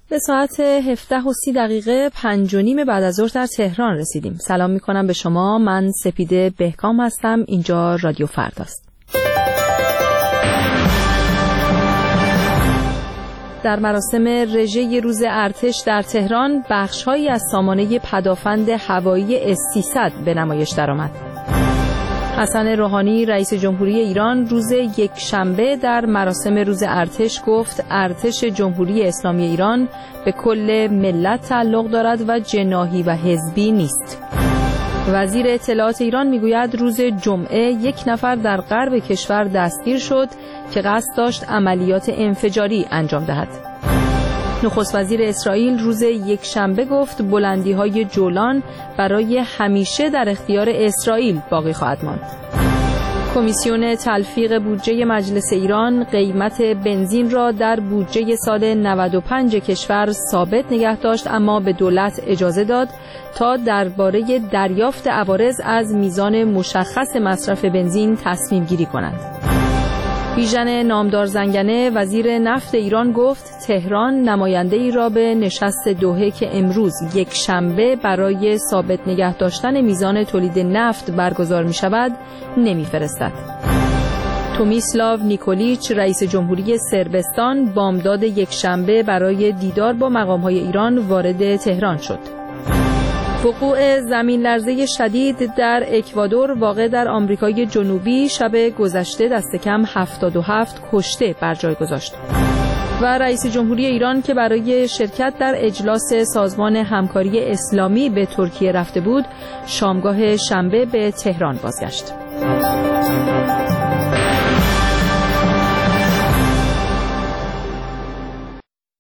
به ساعت 17:30 5:30 بعد از ظهر در تهران رسیدیم. سلام میکنم به شما. من سپیده بهکام هستم. اینجا رادیو فرداست. در مراسم رژه روز ارتش در تهران بخش‌هایی از سامانه پدافند هوایی S-300 به نمایش درآمد. حسن روحانی رئیس جمهوری ایران روز یکشنبه در مراسم روز ارتش گفت ارتش جمهوری اسلامی ایران به کل ملت تعلق دارد و جناحی و حزبی نیست. وزیر اطلاعات ایران میگوید روز جمعه 1 نفر در غرب کشور دستگیر شد که قصد داشت عملیات انفجاری انجام دهد. نخست وزیر اسرائیل روز یکشنبه گفت بلندی‌های جولان برای همیشه در اختیار اسرائیل باقی خواهد ماند. کمیسیون تلفیق بودجه مجلس ایران قیمت بنزین را در بودجه سال 95 کشور ثابت نگه داشت، اما به دولت اجازه داد تا درباره دریافت عوارض از میزان مشخص مصرف بنزین تصمیم گیری کنند. بیژن نامدار زنگنه وزیر نفت ایران گفت تهران نماینده ای را به نشست دوحه که امروز یکشنبه برای ثابت نگه داشتن میزان تولید نفت برگزار می شود نمی‌فرستد. تومیسلاو نیکولیچ رئیس جمهوری صربستان بامداد یکشنبه برای دیدار با مقام‌های ایران وارد تهران شد. وقوع زمین لرزه شدید در اکوادور واقع در آمریکای جنوبی شب گذشته دست کم 77 کشته بر جای گذاشت. و رئیس جمهوری ایران که برای شرکت در اجلاس سازمان همکاری اسلامی به ترکیه رفته بود، شامگاه شنبه به تهران بازگشت.